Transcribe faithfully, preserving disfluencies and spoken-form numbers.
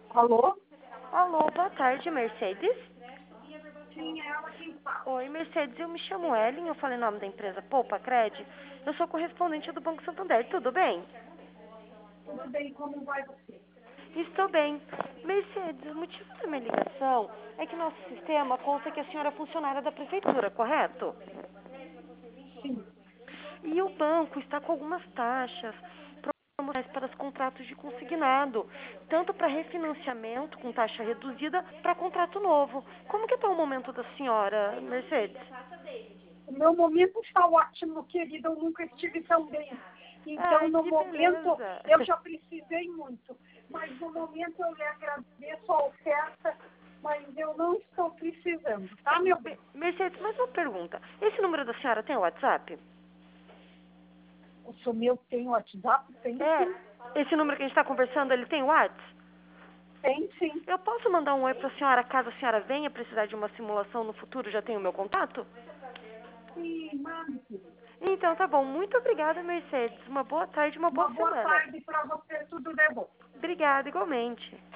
Alô? Alô, boa tarde, Mercedes. Sim, é ela quem fala. Oi, Mercedes, eu me chamo Ellen, eu falei o nome da empresa Poupa Cred. Eu sou correspondente do Banco Santander, tudo bem? Tudo bem, como vai você? Estou bem. Mercedes, o motivo da minha ligação é que nosso sistema consta que a senhora é funcionária da prefeitura, correto? Sim. E o banco está com algumas taxas promocionais para os contratos de consignado, tanto para refinanciamento com taxa reduzida para contrato novo. Como que está o momento da senhora, Mercedes? O meu momento está ótimo, querida. Eu nunca estive tão bem. Então, Ai, no que momento, beleza. eu já precisei muito. Mas no momento eu lhe agradeço a oferta, mas eu não estou precisando, tá, meu bem? Mercedes, mais uma pergunta. Esse número da senhora tem WhatsApp? O seu meu tem WhatsApp? Tem sim. É. Esse número que a gente está conversando, ele tem WhatsApp? Tem sim. Eu posso mandar um oi para a senhora caso a senhora venha precisar de uma simulação no futuro? Já tem o meu contato? Sim, mande, querida. Então tá bom. Muito obrigada, Mercedes. Uma boa tarde, uma boa Uma boa semana. tarde para você. Tudo de bom. Obrigada, igualmente.